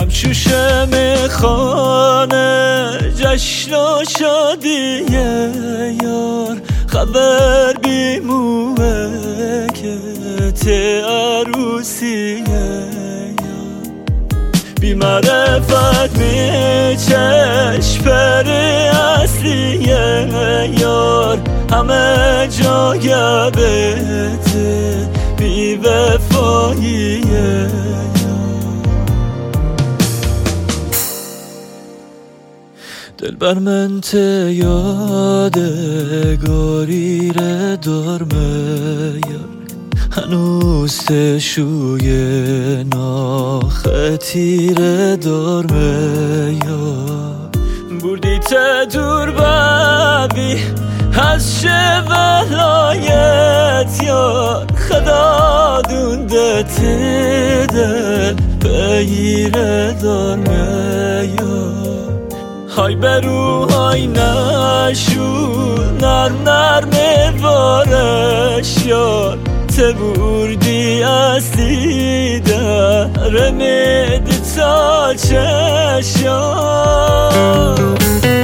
شوشه میخانه جشن و شادی یار خبر بیموه که ته عروسی بی معرفت می چشم پر اصلی یار همه جا گبته بی وفایی دل بر من ته یادگاری ره دارمه یار هنوز ته شوی ناخطی ره دارمه یار بردی ته دور ببی از شه ولایت یار خدا دونده ته دل بگیره دارمه یار های برو های نشو نرم وارش یار ته بردی اصلی در میدی تا چش یار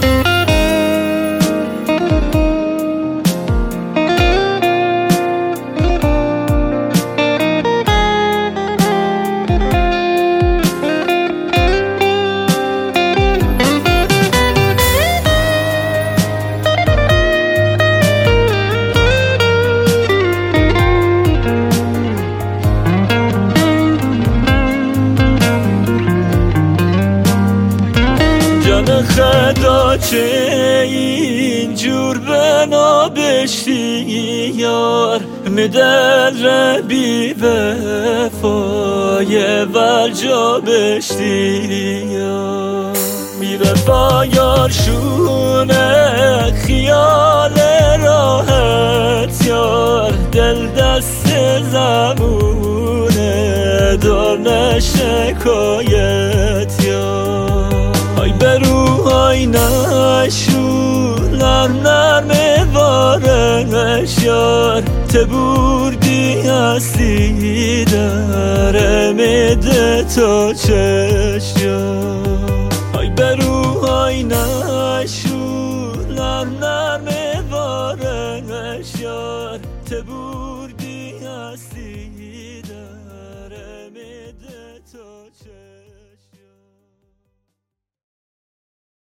خدا چه اینجور بنا بشتی یار مدل ره بی وفای ولجا بشتی یار بی وفا یار شونه خیال راحت یار دل دست زبونه دار نشکایت یار های برو های نشو نرم وارش یار ته بردی هستی در میده تا چش یار های برو های نشو نرم وارش یار ته بردی هستی